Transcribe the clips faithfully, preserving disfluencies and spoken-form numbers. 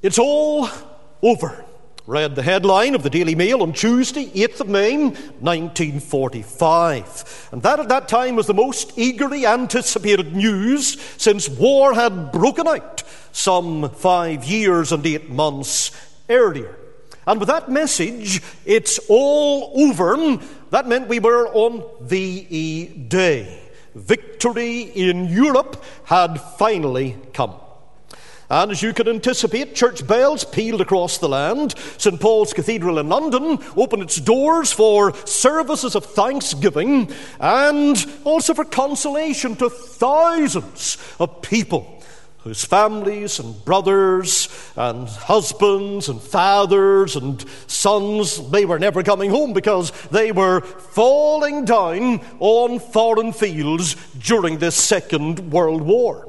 It's all over, read the headline of the Daily Mail on Tuesday, eighth of May, nineteen forty-five. And that at that time was the most eagerly anticipated news since war had broken out some five years and eight months earlier. And with that message, it's all over, that meant we were on V E Day. Victory in Europe had finally come. And as you can anticipate, church bells pealed across the land. Saint Paul's Cathedral in London opened its doors for services of thanksgiving and also for consolation to thousands of people whose families and brothers and husbands and fathers and sons, they were never coming home because they were falling down on foreign fields during this Second World War.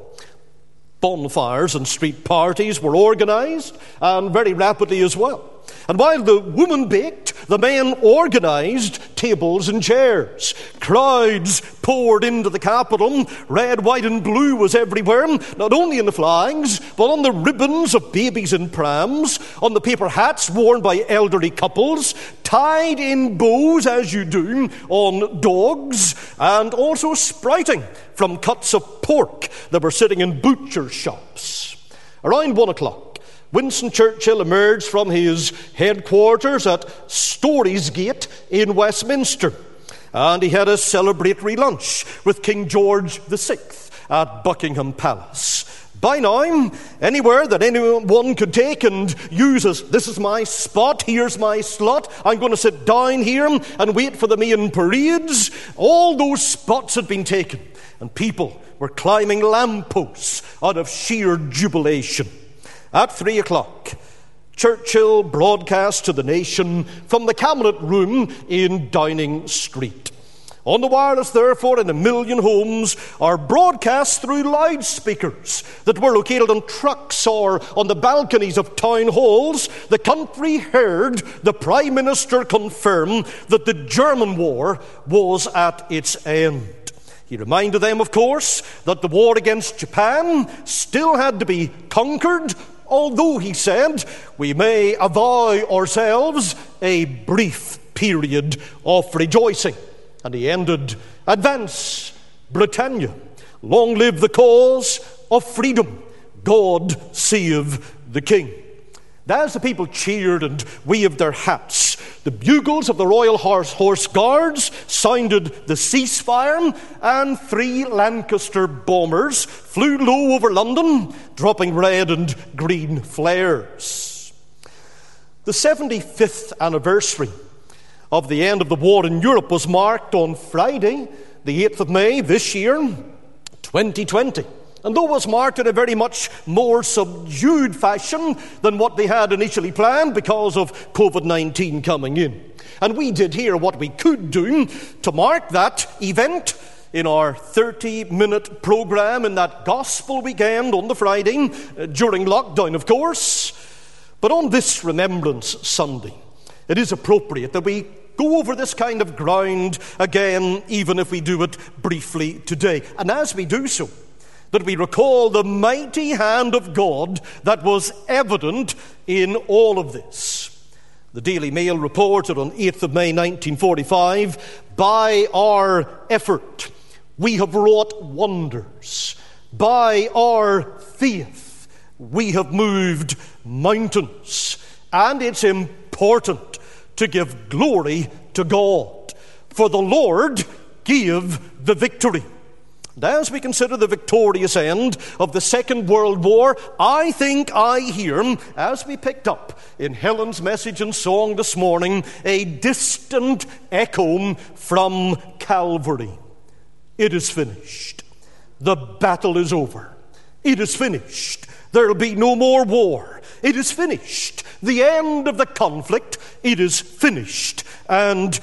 Bonfires and street parties were organised, and very rapidly as well. And while the women baked, the men organised tables and chairs. Crowds poured into the capital. Red, white and blue was everywhere, not only in the flags, but on the ribbons of babies in prams, on the paper hats worn by elderly couples, tied in bows, as you do, on dogs, and also sprouting from cuts of pork that were sitting in butcher shops. Around one o'clock, Winston Churchill emerged from his headquarters at Storey's Gate in Westminster, and he had a celebratory lunch with King George the Sixth at Buckingham Palace. By now, anywhere that anyone could take and use as, this is my spot, here's my slot, I'm going to sit down here and wait for the main parades, all those spots had been taken, and people were climbing lampposts out of sheer jubilation. At three o'clock, Churchill broadcast to the nation from the Cabinet Room in Downing Street. On the wireless, therefore, in a million homes are broadcasts through loudspeakers that were located on trucks or on the balconies of town halls. The country heard the Prime Minister confirm that the German war was at its end. He reminded them, of course, that the war against Japan still had to be conquered, although, he said, we may avow ourselves a brief period of rejoicing. And he ended, advance, Britannia. Long live the cause of freedom. God save the King. As the people cheered and waved their hats, the bugles of the Royal Horse, Horse Guards sounded the ceasefire, and three Lancaster bombers flew low over London, dropping red and green flares. The seventy-fifth anniversary of the end of the war in Europe was marked on Friday, the eighth of May this year, twenty twenty. And though it was marked in a very much more subdued fashion than what they had initially planned because of covid nineteen coming in. And we did here what we could do to mark that event in our thirty-minute program in that gospel weekend on the Friday, uh, during lockdown, of course. But on this Remembrance Sunday, it is appropriate that we go over this kind of ground again, even if we do it briefly today. And as we do so, that we recall the mighty hand of God that was evident in all of this. The Daily Mail reported on eighth of May nineteen forty-five, by our effort we have wrought wonders. By our faith we have moved mountains. And it's important to give glory to God, for the Lord gave the victory. And as we consider the victorious end of the Second World War, I think I hear, as we picked up in Helen's message and song this morning, a distant echo from Calvary. It is finished. The battle is over. It is finished. There will be no more war. It is finished. The end of the conflict, it is finished. And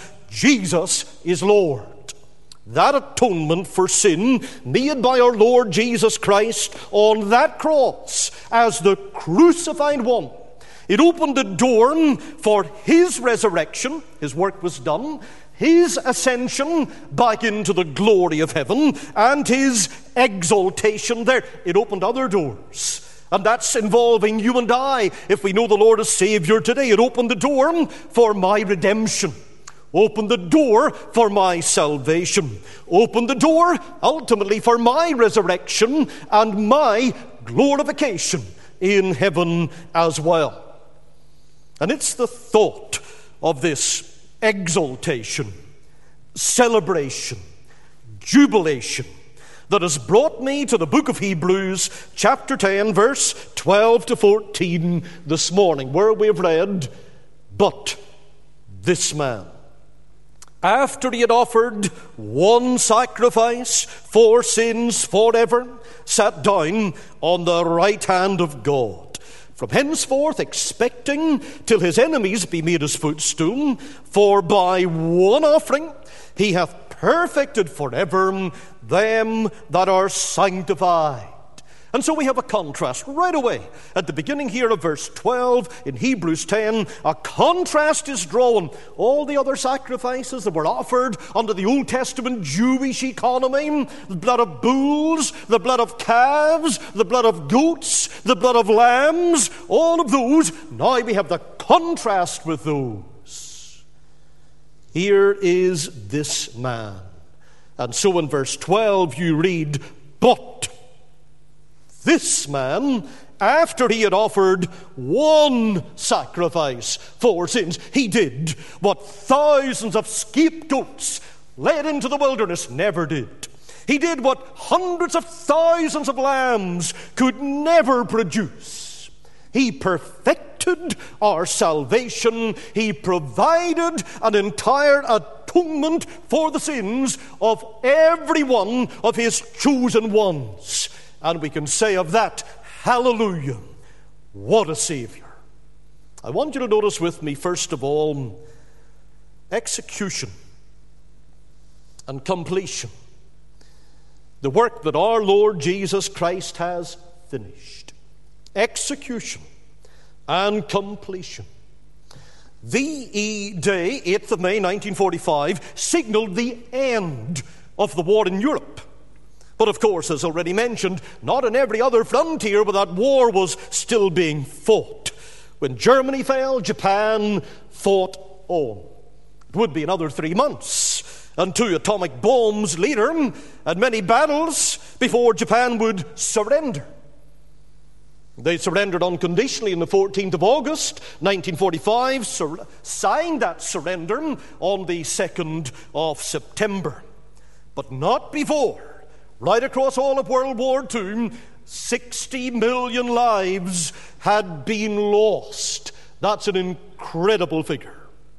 Jesus is Lord. That atonement for sin made by our Lord Jesus Christ on that cross as the crucified one, it opened the door for his resurrection. His work was done. His ascension back into the glory of heaven and his exaltation there. It opened other doors. And that's involving you and I. If we know the Lord as Savior today, it opened the door for my redemption. Opened the door for my salvation. Opened the door, ultimately, for my resurrection and my glorification in heaven as well. And it's the thought of this exaltation, celebration, jubilation that has brought me to the book of Hebrews, chapter ten, verse twelve to fourteen this morning, where we've read, "But this man, after he had offered one sacrifice for sins forever, sat down on the right hand of God, from henceforth expecting till his enemies be made his footstool. For by one offering he hath perfected forever them that are sanctified." And so we have a contrast right away at the beginning here of verse twelve in Hebrews ten. A contrast is drawn. All the other sacrifices that were offered under the Old Testament Jewish economy, the blood of bulls, the blood of calves, the blood of goats, the blood of lambs, all of those, now we have the contrast with those. Here is this man. And so in verse twelve you read, "But this man, after he had offered one sacrifice for sins," he did what thousands of scapegoats led into the wilderness never did. He did what hundreds of thousands of lambs could never produce. He perfected our salvation. He provided an entire atonement for the sins of every one of his chosen ones. And we can say of that, hallelujah, what a Savior. I want you to notice with me, first of all, execution and completion. The work that our Lord Jesus Christ has finished. Execution and completion. The E-Day, eighth of May nineteen forty-five, signaled the end of the war in Europe. But of course, as already mentioned, not in every other frontier, but that war was still being fought. When Germany fell, Japan fought on. It would be another three months and two atomic bombs later, and many battles before Japan would surrender. They surrendered unconditionally on the fourteenth of August nineteen forty-five, sur- signed that surrender on the second of September. But not before. Right across all of World War Two, sixty million lives had been lost. That's an incredible figure.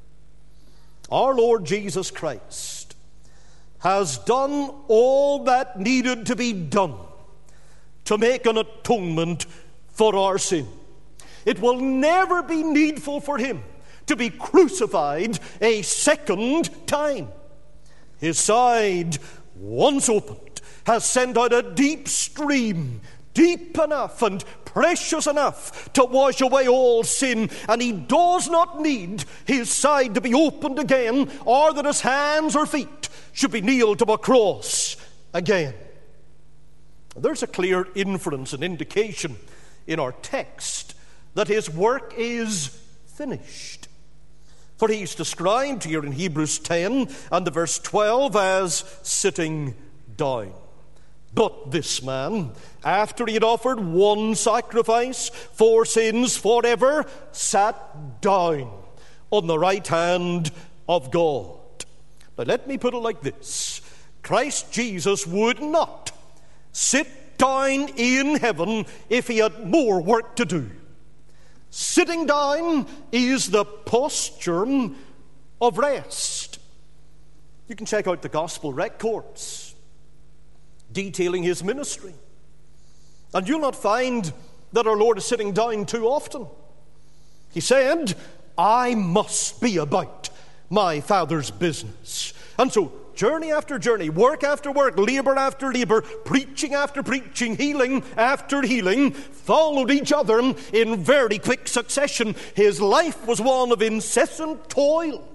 Our Lord Jesus Christ has done all that needed to be done to make an atonement for our sin. It will never be needful for him to be crucified a second time. His side, once opened, has sent out a deep stream, deep enough and precious enough to wash away all sin, and he does not need his side to be opened again, or that his hands or feet should be nailed to a cross again. There's a clear inference and indication in our text that his work is finished. For he's described here in Hebrews ten and the verse twelve as sitting down. But this man, after he had offered one sacrifice for sins forever, sat down on the right hand of God. Now let me put it like this. Christ Jesus would not sit down in heaven if he had more work to do. Sitting down is the posture of rest. You can check out the gospel records detailing his ministry, and you'll not find that our Lord is sitting down too often. He said, "I must be about my Father's business." And so journey after journey, work after work, labor after labor, preaching after preaching, healing after healing followed each other in very quick succession. His life was one of incessant toil.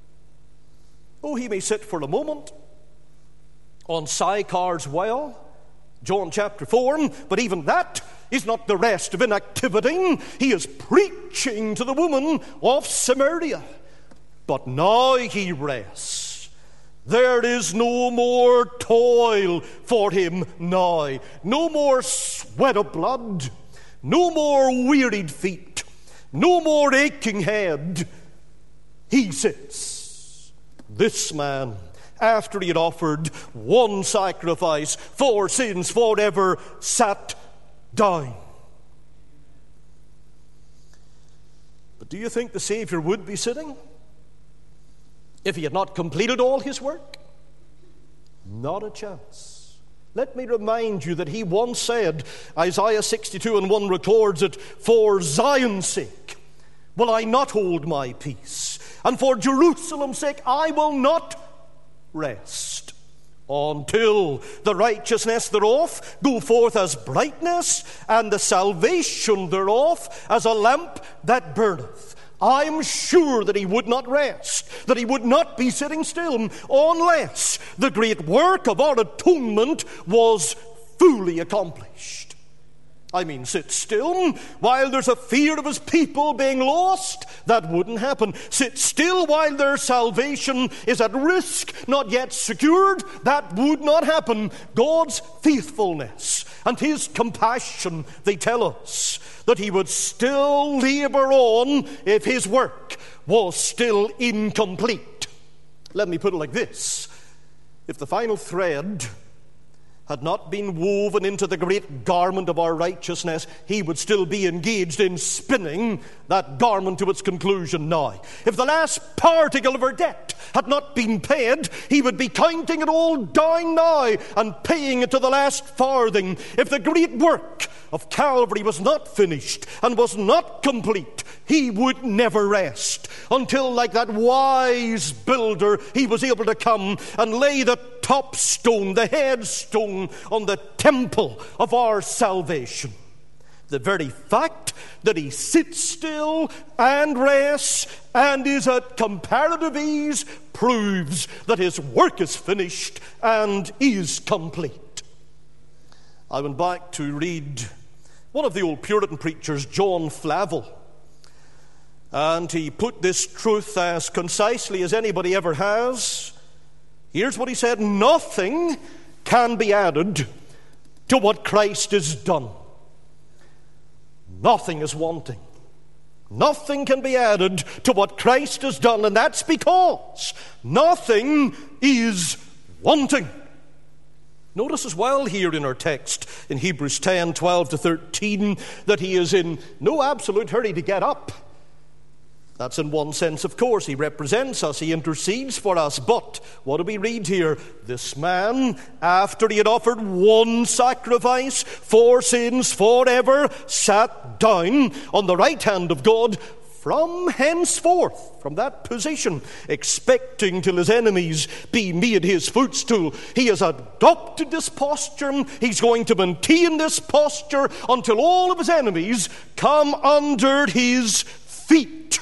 Oh, he may sit for a moment on Sychar's well, John chapter four, but even that is not the rest of inactivity. He is preaching to the woman of Samaria. But now he rests. There is no more toil for him now. No more sweat of blood. No more wearied feet. No more aching head. He sits. This man, after he had offered one sacrifice for sins forever, sat down. But do you think the Savior would be sitting if he had not completed all his work? Not a chance. Let me remind you that he once said, Isaiah sixty-two and one records it, "For Zion's sake will I not hold my peace, and for Jerusalem's sake I will not rest, until the righteousness thereof go forth as brightness, and the salvation thereof as a lamp that burneth." I am sure that he would not rest, that he would not be sitting still, unless the great work of our atonement was fully accomplished. I mean, sit still while there's a fear of his people being lost? That wouldn't happen. Sit still while their salvation is at risk, not yet secured? That would not happen. God's faithfulness and his compassion, they tell us, that he would still labor on if his work was still incomplete. Let me put it like this. If the final thread had not been woven into the great garment of our righteousness, he would still be engaged in spinning that garment to its conclusion now. If the last particle of our debt had not been paid, he would be counting it all down now and paying it to the last farthing. If the great work of Calvary was not finished and was not complete, he would never rest until, like that wise builder, he was able to come and lay the top stone, the headstone on the temple of our salvation. The very fact that he sits still and rests and is at comparative ease proves that his work is finished and is complete. I went back to read one of the old Puritan preachers, John Flavel, and he put this truth as concisely as anybody ever has. Here's what he said: nothing can be added to what Christ has done. Nothing is wanting. Nothing can be added to what Christ has done, and that's because nothing is wanting. Notice as well here in our text in Hebrews ten, twelve to thirteen, that he is in no absolute hurry to get up. That's in one sense, of course. He represents us. He intercedes for us. But what do we read here? This man, after he had offered one sacrifice for sins forever, sat down on the right hand of God from henceforth, from that position, expecting till his enemies be made his footstool. He has adopted this posture. He's going to maintain this posture until all of his enemies come under his feet.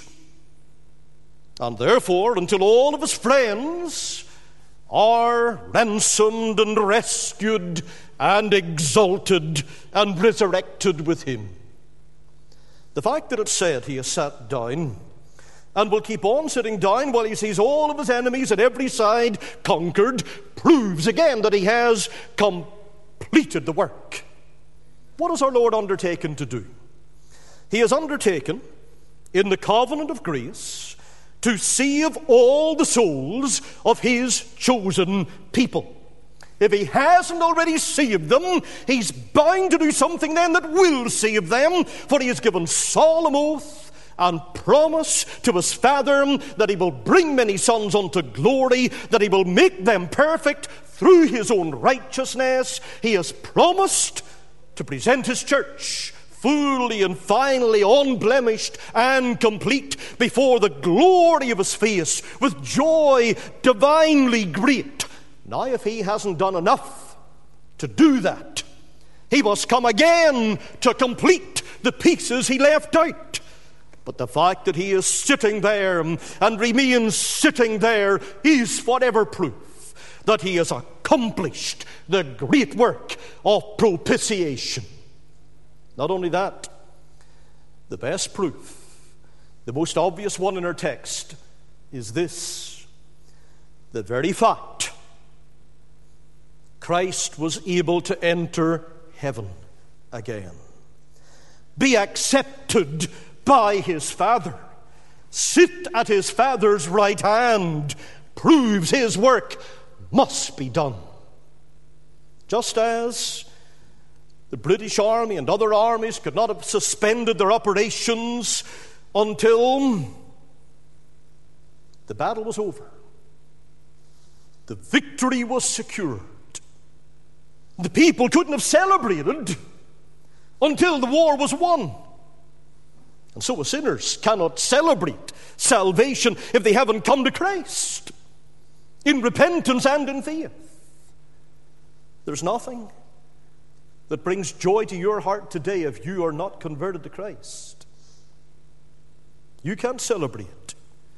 And therefore, until all of his friends are ransomed and rescued and exalted and resurrected with him. The fact that it's said he has sat down and will keep on sitting down while he sees all of his enemies at every side conquered proves again that he has completed the work. What has our Lord undertaken to do? He has undertaken, in the covenant of grace, to save all the souls of his chosen people. If he hasn't already saved them, he's bound to do something then that will save them, for he has given solemn oath and promise to his Father that he will bring many sons unto glory, that he will make them perfect through his own righteousness. He has promised to present his church fully and finally unblemished and complete before the glory of his face with joy divinely great. Now, if he hasn't done enough to do that, he must come again to complete the pieces he left out. But the fact that he is sitting there and remains sitting there is forever proof that he has accomplished the great work of propitiation. Not only that, the best proof, the most obvious one in our text, is this: the very fact Christ was able to enter heaven again, be accepted by his Father, sit at his Father's right hand, proves his work must be done. Just as the British Army and other armies could not have suspended their operations until the battle was over, the victory was secured. The people couldn't have celebrated until the war was won. And so sinners cannot celebrate salvation if they haven't come to Christ in repentance and in faith. There's nothing that brings joy to your heart today if you are not converted to Christ. You can't celebrate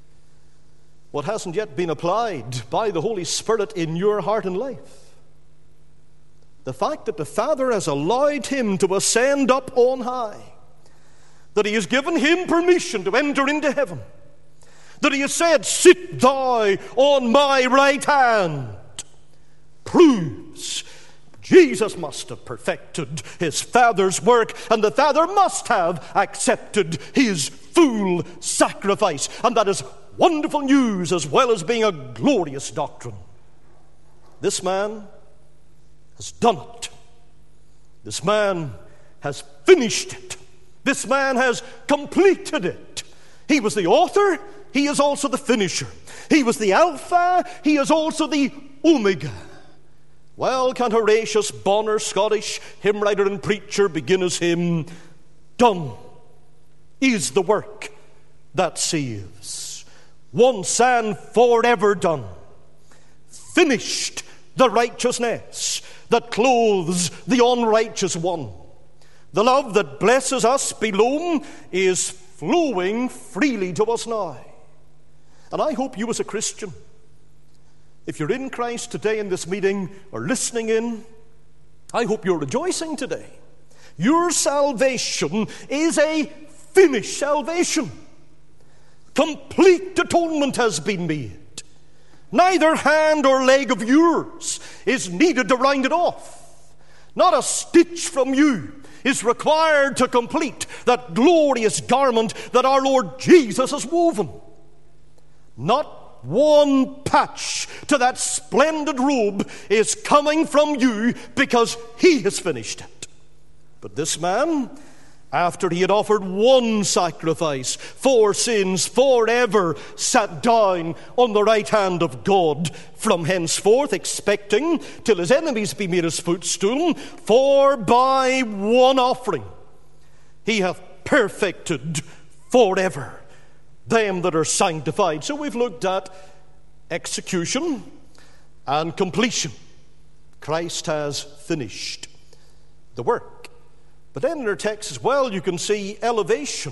what hasn't yet been applied by the Holy Spirit in your heart and life. The fact that the Father has allowed him to ascend up on high, that he has given him permission to enter into heaven, that he has said, "Sit thou on my right hand," proves Jesus must have perfected his Father's work, and the Father must have accepted his full sacrifice. And that is wonderful news as well as being a glorious doctrine. This man has done it. This man has finished it. This man has completed it. He was the author, he is also the finisher. He was the Alpha, he is also the Omega. Well, can Horatius Bonner, Scottish hymn writer and preacher, begin his hymn, "Done is the work that saves, once and forever done. Finished the righteousness that clothes the unrighteous one. The love that blesses us below is flowing freely to us now." And I hope you as a Christian, if you're in Christ today in this meeting or listening in, I hope you're rejoicing today. Your salvation is a finished salvation. Complete atonement has been made. Neither hand or leg of yours is needed to round it off. Not a stitch from you is required to complete that glorious garment that our Lord Jesus has woven. Not one patch to that splendid robe is coming from you because he has finished it. But this man, after he had offered one sacrifice for sins forever, sat down on the right hand of God from henceforth, expecting till his enemies be made his footstool. For by one offering he hath perfected forever them that are sanctified. So we've looked at execution and completion. Christ has finished the work. But then in our text as well, you can see elevation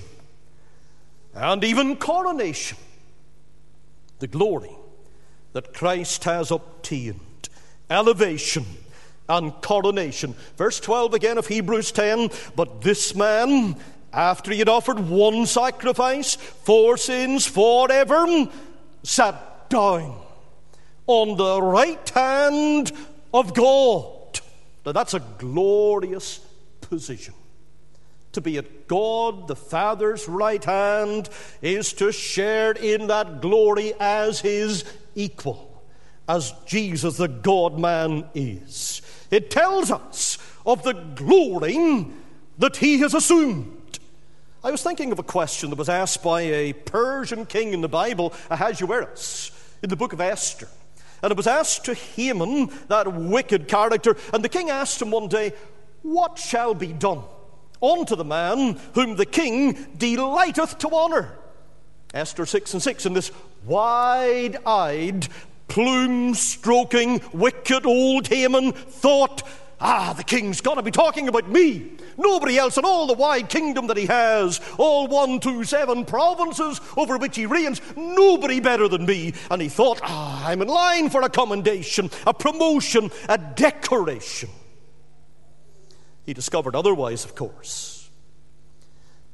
and even coronation. The glory that Christ has obtained. Elevation and coronation. Verse twelve again of Hebrews ten, "But this man, after he had offered one sacrifice for sins forever, sat down on the right hand of God." Now that's a glorious position. To be at God the Father's right hand is to share in that glory as his equal, as Jesus the God-man is. It tells us of the glory that he has assumed. I was thinking of a question that was asked by a Persian king in the Bible, Ahasuerus, in the book of Esther. And it was asked to Haman, that wicked character, and the king asked him one day, "What shall be done unto the man whom the king delighteth to honor?" Esther six and six, and this wide-eyed, plume-stroking, wicked old Haman thought, "Ah, the king's got to be talking about me. Nobody else in all the wide kingdom that he has, all one, two, seven provinces over which he reigns, nobody better than me." And he thought, "Ah, I'm in line for a commendation, a promotion, a decoration." He discovered otherwise, of course.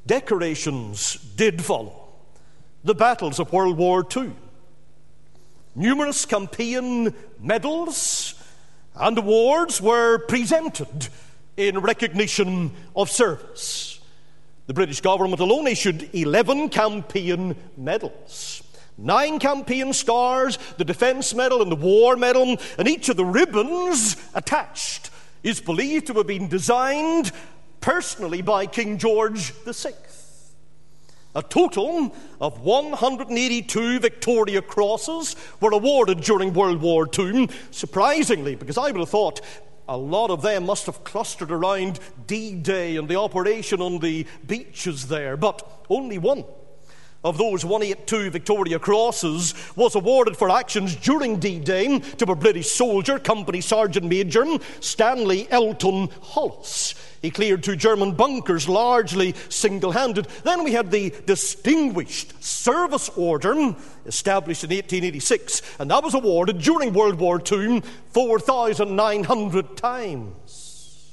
decorations did follow. The battles of World War Two. Numerous campaign medals and awards were presented in recognition of service. The British government alone issued eleven campaign medals. Nine campaign stars, the Defence Medal and the War Medal, and each of the ribbons attached is believed to have been designed personally by King George the Sixth. A total of one hundred eighty-two Victoria Crosses were awarded during World War Two, surprisingly, because I would have thought a lot of them must have clustered around D-Day and the operation on the beaches there, but only one of those one hundred eighty-two Victoria Crosses was awarded for actions during D-Day to a British soldier, Company Sergeant Major Stanley Elton Hollis. He cleared two German bunkers largely single-handed. Then we had the Distinguished Service Order, established in eighteen eighty-six, and that was awarded during World War Two four thousand nine hundred times.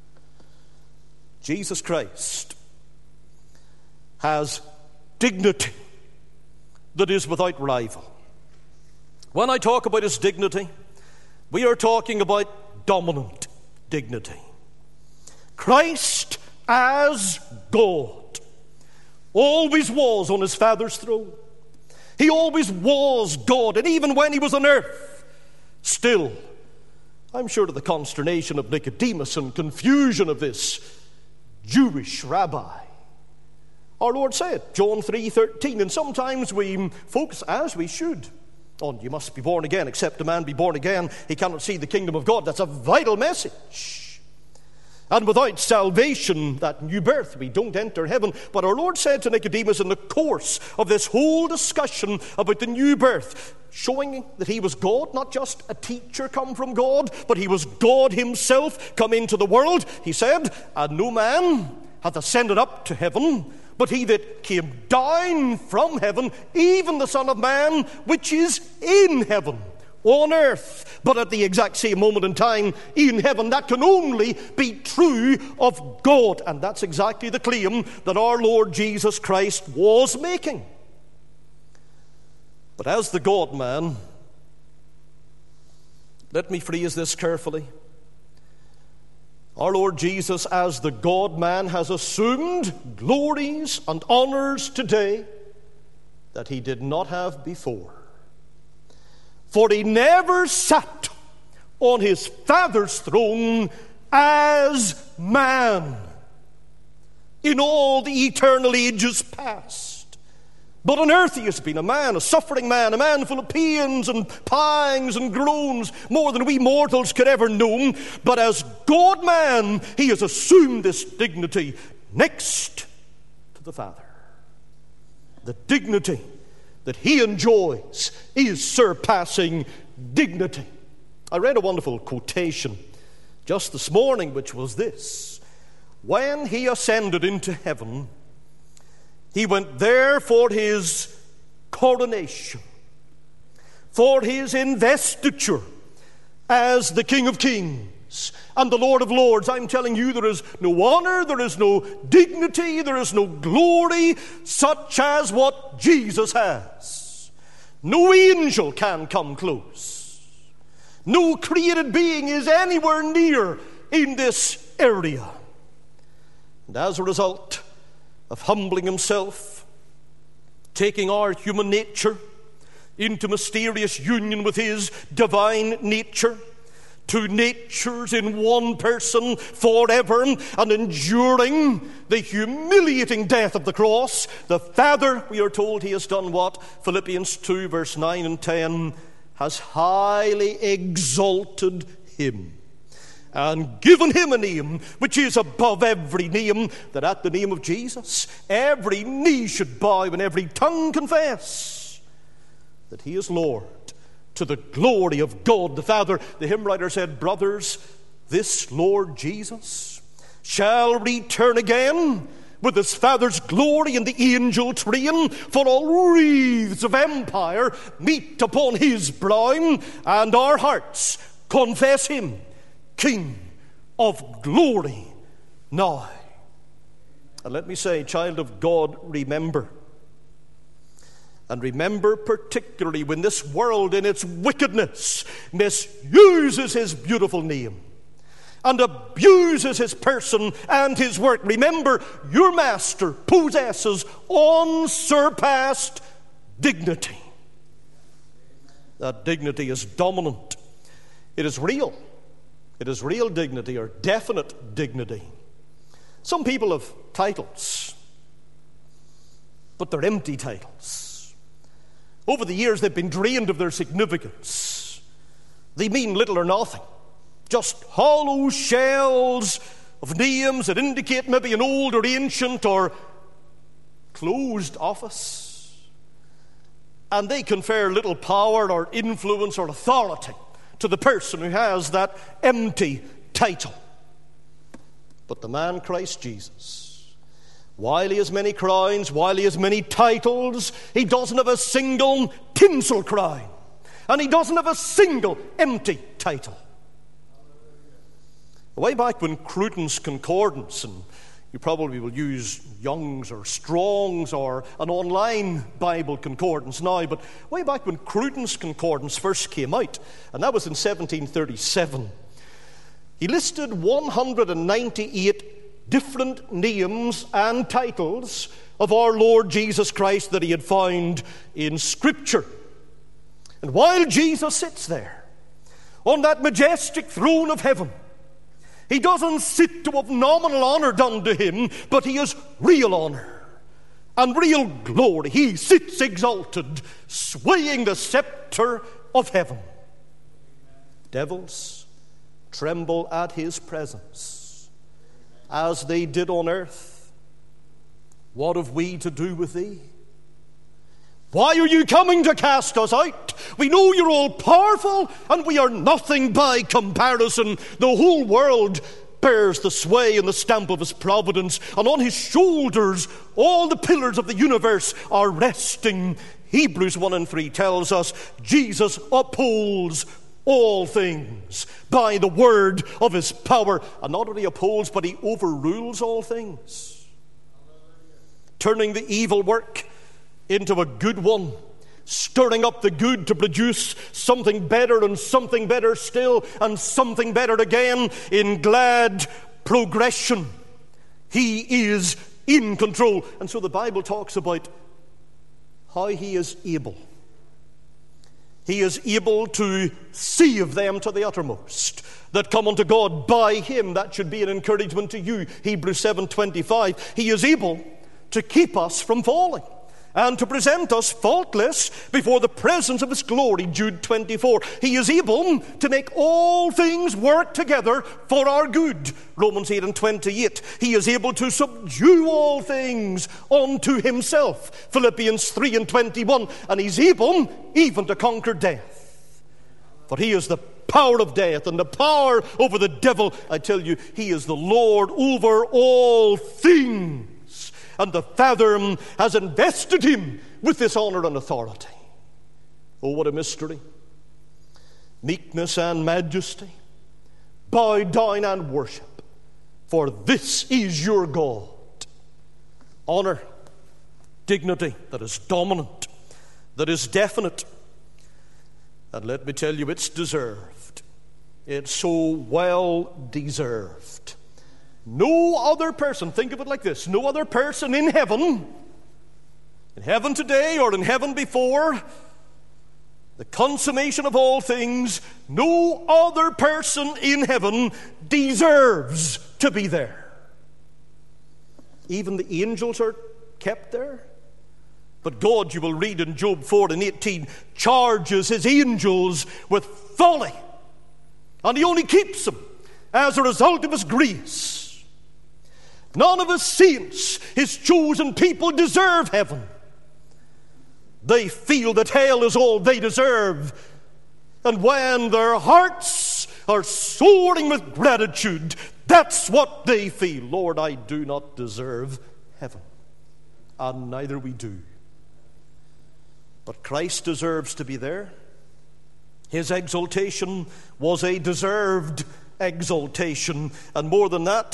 Jesus Christ has dignity that is without rival. When I talk about his dignity, we are talking about dominant dignity. Christ as God always was on his Father's throne. He always was God, and even when he was on earth, still, I'm sure to the consternation of Nicodemus and confusion of this Jewish rabbi, our Lord said, John three thirteen, and sometimes we focus, as we should, on you must be born again. Except a man be born again, he cannot see the kingdom of God. That's a vital message. And without salvation, that new birth, we don't enter heaven. But our Lord said to Nicodemus in the course of this whole discussion about the new birth, showing that he was God, not just a teacher come from God, but he was God himself come into the world, he said, and no man hath ascended up to heaven, but he that came down from heaven, even the Son of Man, which is in heaven, on earth. But at the exact same moment in time, in heaven, that can only be true of God. And that's exactly the claim that our Lord Jesus Christ was making. But as the God-man, let me phrase this carefully. Our Lord Jesus, as the God-man, has assumed glories and honors today that he did not have before. For he never sat on his Father's throne as man in all the eternal ages past. But on earth he has been a man, a suffering man, a man full of pains and pangs and groans, more than we mortals could ever know. But as God-man, he has assumed this dignity next to the Father. The dignity that he enjoys is surpassing dignity. I read a wonderful quotation just this morning, which was this: when he ascended into heaven, he went there for his coronation, for his investiture as the King of Kings and the Lord of Lords. I'm telling you, there is no honor, there is no dignity, there is no glory such as what Jesus has. No angel can come close. No created being is anywhere near in this area. And as a result of humbling himself, taking our human nature into mysterious union with his divine nature, two natures in one person forever, and enduring the humiliating death of the cross, the Father, we are told, he has done what? Philippians two verse nine and ten, has highly exalted him and given him a name which is above every name, that at the name of Jesus every knee should bow and every tongue confess that he is Lord, to the glory of God the Father. The hymn writer said, brothers, this Lord Jesus shall return again with his Father's glory and the angel train, for all wreaths of empire meet upon his brow, and our hearts confess him King of glory now. And let me say, child of God, remember. And remember particularly when this world in its wickedness misuses his beautiful name and abuses his person and his work. Remember, your master possesses unsurpassed dignity. That dignity is dominant. It is real. It is real dignity, or definite dignity. Some people have titles, but they're empty titles. Over the years, they've been drained of their significance. They mean little or nothing. Just hollow shells of names that indicate maybe an old or ancient or closed office. And they confer little power or influence or authority to the person who has that empty title. But the man Christ Jesus, while he has many crowns, while he has many titles, he doesn't have a single tinsel crown. And he doesn't have a single empty title. Way back when Cruton's Concordance, and you probably will use Young's or Strong's or an online Bible concordance now, but way back when Cruton's Concordance first came out, and that was in seventeen thirty-seven, he listed one hundred ninety-eight different names and titles of our Lord Jesus Christ that he had found in Scripture. And while Jesus sits there on that majestic throne of heaven, he doesn't sit to have nominal honor done to him, but he has real honor and real glory. He sits exalted, swaying the scepter of heaven. Devils tremble at his presence, as they did on earth. What have we to do with thee? Why are you coming to cast us out? We know you're all powerful, and we are nothing by comparison. The whole world bears the sway and the stamp of his providence, and on his shoulders all the pillars of the universe are resting. Hebrews one and three tells us Jesus upholds all things by the word of his power. And not only upholds, but he overrules all things, turning the evil work into a good one, stirring up the good to produce something better and something better still and something better again in glad progression. He is in control. And so the Bible talks about how he is able. He is able to save them to the uttermost that come unto God by him. That should be an encouragement to you. Hebrews seven twenty-five. He is able to keep us from falling and to present us faultless before the presence of his glory, Jude twenty-four. He is able to make all things work together for our good, Romans eight and twenty-eight. He is able to subdue all things unto himself, Philippians three and twenty-one. And he's able even to conquer death. For he is the power of death and the power over the devil. I tell you, he is the Lord over all things. And the Father has invested him with this honor and authority. Oh, what a mystery. Meekness and majesty. Bow down and worship. For this is your God. Honor, dignity that is dominant, that is definite. And let me tell you, it's deserved. It's so well deserved. No other person, think of it like this, no other person in heaven, in heaven today or in heaven before, the consummation of all things, no other person in heaven deserves to be there. Even the angels are kept there. But God, you will read in Job four and eighteen, charges his angels with folly. And he only keeps them as a result of his grace. None of his saints, his chosen people, deserve heaven. They feel that hell is all they deserve. And when their hearts are soaring with gratitude, that's what they feel. Lord, I do not deserve heaven. And neither we do. But Christ deserves to be there. His exaltation was a deserved exaltation. And more than that,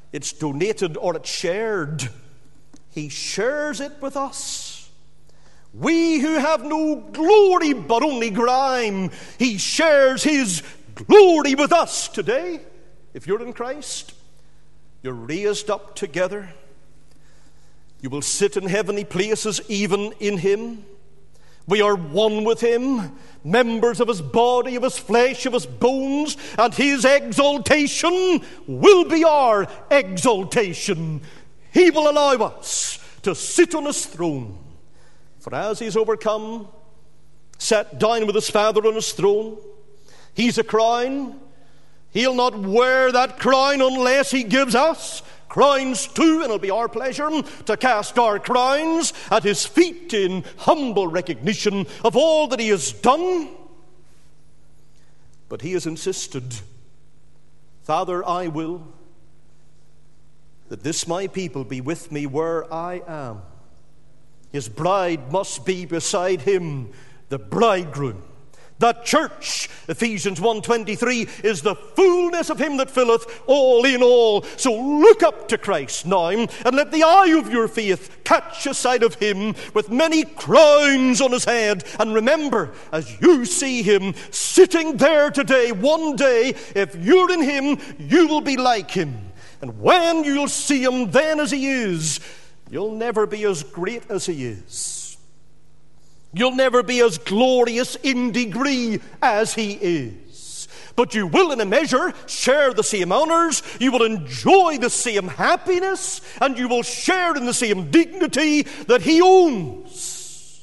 it's donated or it's shared, he shares it with us. We who have no glory but only grime, he shares his glory with us today. If you're in Christ, you're raised up together. You will sit in heavenly places even in him. We are one with him, members of his body, of his flesh, of his bones, and his exaltation will be our exaltation. He will allow us to sit on his throne. For as he's overcome, sat down with his Father on his throne, he's a crown. He'll not wear that crown unless he gives us crowns too, and it'll be our pleasure to cast our crowns at his feet in humble recognition of all that he has done. But he has insisted, Father, I will that this my people be with me where I am. His bride must be beside him, the bridegroom. That church, Ephesians one twenty-three, is the fullness of him that filleth all in all. So look up to Christ now, and let the eye of your faith catch a sight of him with many crowns on his head. And remember, as you see him sitting there today, one day, if you're in him, you will be like him. And when you'll see him then as he is, you'll never be as great as he is. You'll never be as glorious in degree as he is. But you will in a measure share the same honors, you will enjoy the same happiness, and you will share in the same dignity that he owns.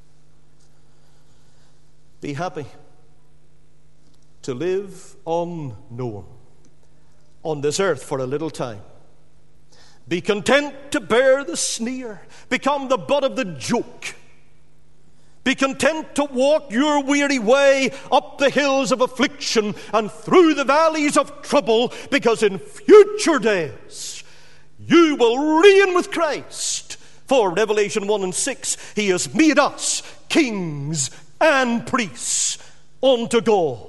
Be happy to live unknown on this earth for a little time. Be content to bear the sneer, become the butt of the joke. Be content to walk your weary way up the hills of affliction and through the valleys of trouble, because in future days you will reign with Christ. For Revelation one and six, he has made us kings and priests unto God.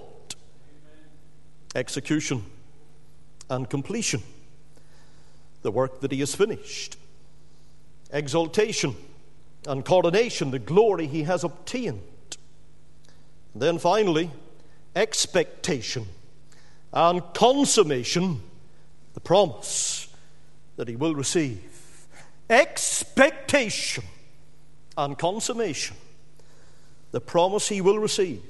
Execution and completion, the work that he has finished. Exaltation and coronation, the glory he has obtained. And then finally, expectation and consummation, the promise that he will receive. Expectation and consummation, the promise he will receive.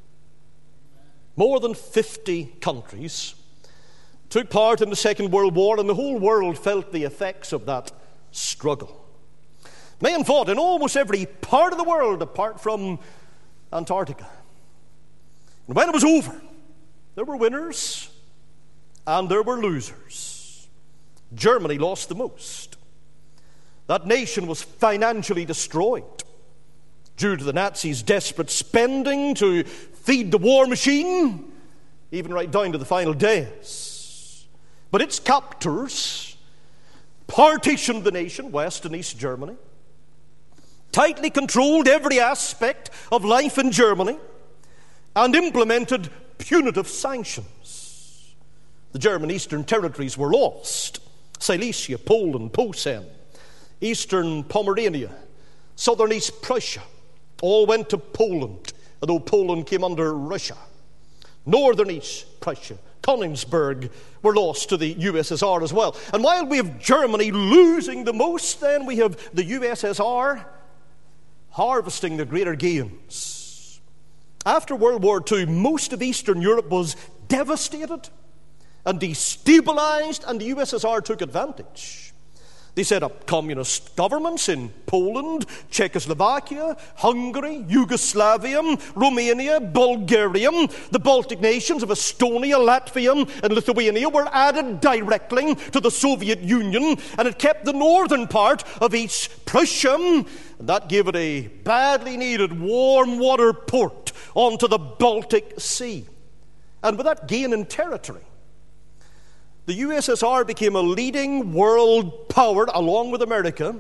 More than fifty countries took part in the Second World War, and the whole world felt the effects of that struggle. Men fought in almost every part of the world apart from Antarctica. And when it was over, there were winners and there were losers. Germany lost the most. That nation was financially destroyed due to the Nazis' desperate spending to feed the war machine, even right down to the final days. But its captors partitioned the nation, West and East Germany, tightly controlled every aspect of life in Germany, and implemented punitive sanctions. The German eastern territories were lost. Silesia, Poland, Posen, eastern Pomerania, southern East Prussia, all went to Poland, although Poland came under Russia. Northern East Prussia, Königsberg, were lost to the U S S R as well. And while we have Germany losing the most, then we have the U S S R harvesting the greater gains. After World War Two, most of Eastern Europe was devastated and destabilized, and the U S S R took advantage. They set up communist governments in Poland, Czechoslovakia, Hungary, Yugoslavia, Romania, Bulgaria. The Baltic nations of Estonia, Latvia, and Lithuania were added directly to the Soviet Union, and it kept the northern part of East Prussia, and that gave it a badly needed warm water port onto the Baltic Sea. And with that gain in territory, the U S S R became a leading world power along with America.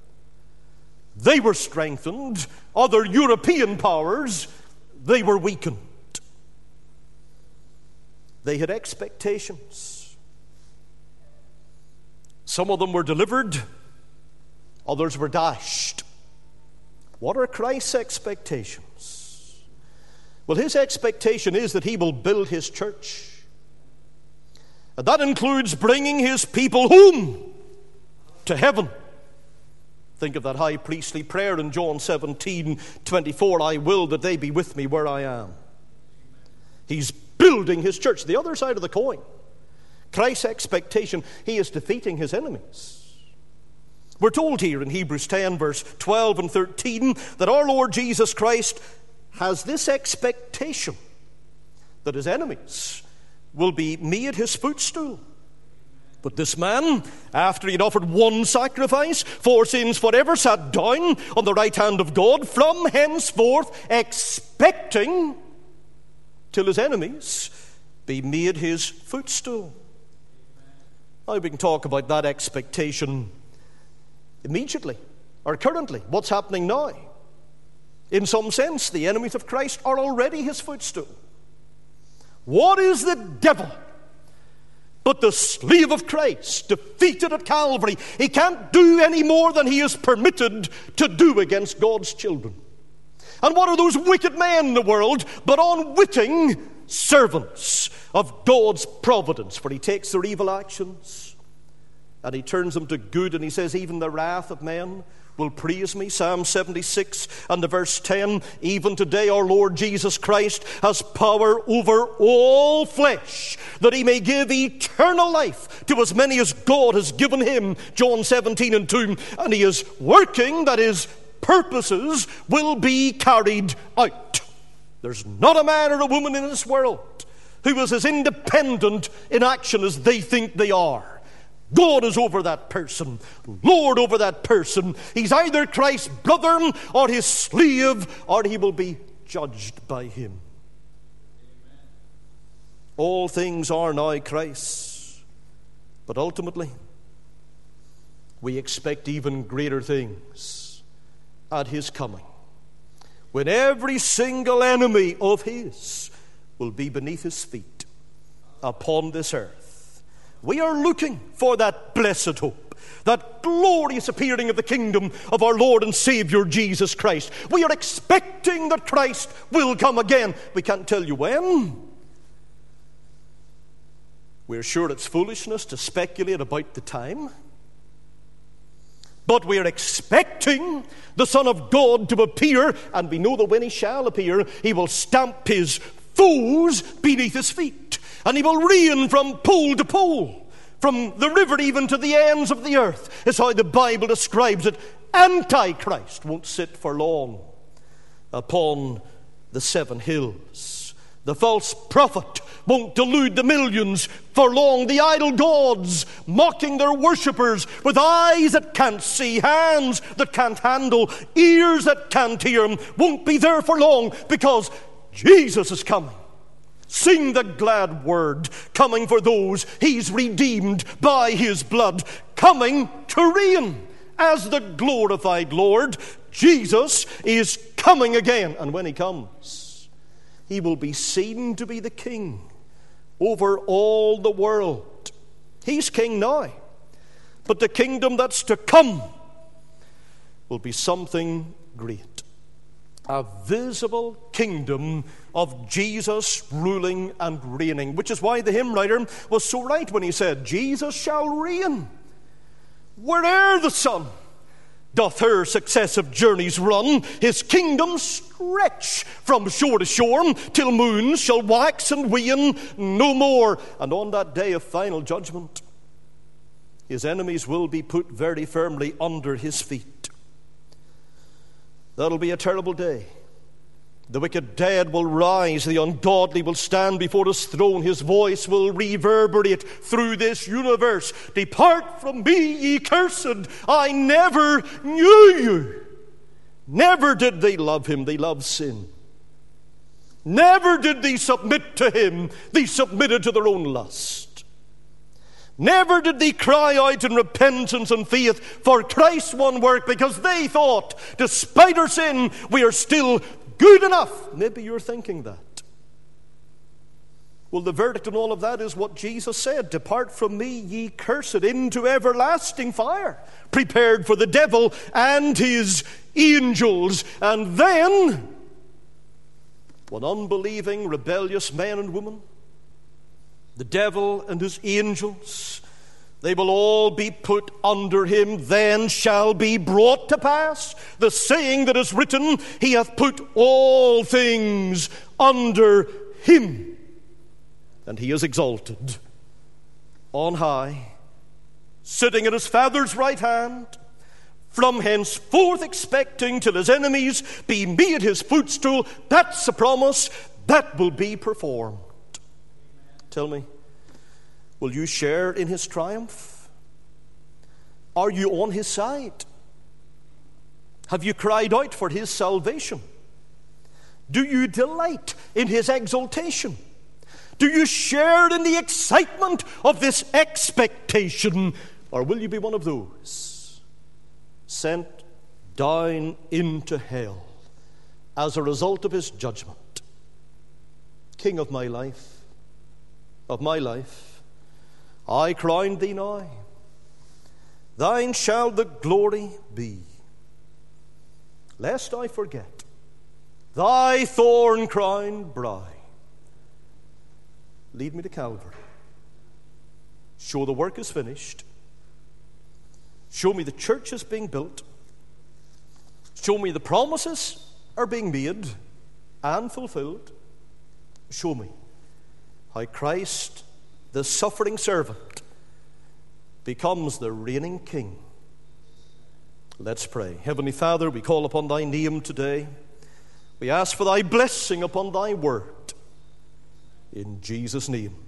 They were strengthened. Other European powers, they were weakened. They had expectations. Some of them were delivered, others were dashed. What are Christ's expectations? Well, his expectation is that he will build his church. And that includes bringing his people home to heaven. Think of that high priestly prayer in John seventeen twenty-four. I will that they be with me where I am. He's building his church. The other side of the coin, Christ's expectation, he is defeating his enemies. We're told here in Hebrews ten, verse twelve and thirteen, that our Lord Jesus Christ has this expectation that his enemies will be made his footstool. But this man, after he had offered one sacrifice for sins forever, sat down on the right hand of God, from henceforth expecting till his enemies be made his footstool. Now we can talk about that expectation immediately or currently. What's happening now? In some sense, the enemies of Christ are already his footstool. What is the devil but the slave of Christ, defeated at Calvary? He can't do any more than he is permitted to do against God's children. And what are those wicked men in the world but unwitting servants of God's providence? For he takes their evil actions and he turns them to good, and he says, even the wrath of men will praise me. Psalm seventy-six and the verse ten, even today our Lord Jesus Christ has power over all flesh, that he may give eternal life to as many as God has given him. John seventeen and two. And he is working that his purposes will be carried out. There's not a man or a woman in this world who is as independent in action as they think they are. God is over that person, Lord over that person. He's either Christ's brother or his slave, or he will be judged by him. Amen. All things are now Christ's, but ultimately we expect even greater things at his coming, when every single enemy of his will be beneath his feet upon this earth. We are looking for that blessed hope, that glorious appearing of the kingdom of our Lord and Savior Jesus Christ. We are expecting that Christ will come again. We can't tell you when. We're sure it's foolishness to speculate about the time. But we're expecting the Son of God to appear, and we know that when he shall appear, he will stamp his foes beneath his feet. And he will reign from pole to pole, from the river even to the ends of the earth, is how the Bible describes it. Antichrist won't sit for long upon the seven hills. The false prophet won't delude the millions for long. The idol gods, mocking their worshippers with eyes that can't see, hands that can't handle, ears that can't hear, won't be there for long, because Jesus is coming. Sing the glad word, coming for those he's redeemed by his blood, coming to reign as the glorified Lord. Jesus is coming again, and when he comes, he will be seen to be the king over all the world. He's king now, but the kingdom that's to come will be something great. A visible kingdom of Jesus ruling and reigning, which is why the hymn writer was so right when he said, Jesus shall reign where'er the sun doth her successive journeys run. His kingdom stretch from shore to shore, till moons shall wax and wane no more. And on that day of final judgment, his enemies will be put very firmly under his feet. That'll be a terrible day. The wicked dead will rise, the ungodly will stand before his throne. His voice will reverberate through this universe. Depart from me, ye cursed, I never knew you. Never did they love him, they loved sin. Never did they submit to him, they submitted to their own lust. Never did they cry out in repentance and faith for Christ's one work, because they thought, despite our sin, we are still good enough. Maybe you're thinking that. Well, the verdict on all of that is what Jesus said: depart from me, ye cursed, into everlasting fire, prepared for the devil and his angels. And then, when unbelieving, rebellious men and women, the devil and his angels, they will all be put under him. Then shall be brought to pass the saying that is written, he hath put all things under him. And he is exalted on high, sitting at his Father's right hand, from henceforth expecting till his enemies be made his footstool. That's a promise that will be performed. Tell me, will you share in his triumph? Are you on his side? Have you cried out for his salvation? Do you delight in his exaltation? Do you share in the excitement of this expectation? Or will you be one of those sent down into hell as a result of his judgment? King of my life, of my life, I crown thee now. Thine shall the glory be. Lest I forget thy thorn-crowned brow. Lead me to Calvary. Show the work is finished. Show me the church is being built. Show me the promises are being made and fulfilled. Show me how Christ, the suffering servant, becomes the reigning king. Let's pray. Heavenly Father, we call upon thy name today. We ask for thy blessing upon thy word. In Jesus' name.